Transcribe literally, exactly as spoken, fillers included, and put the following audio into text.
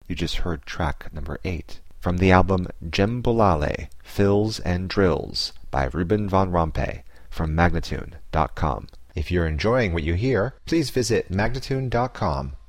You just heard track number eight from the album Djembolale, Fills and Drills by Ruben Von Rompuy from Magnatune dot com. If you're enjoying what you hear, please visit Magnatune dot com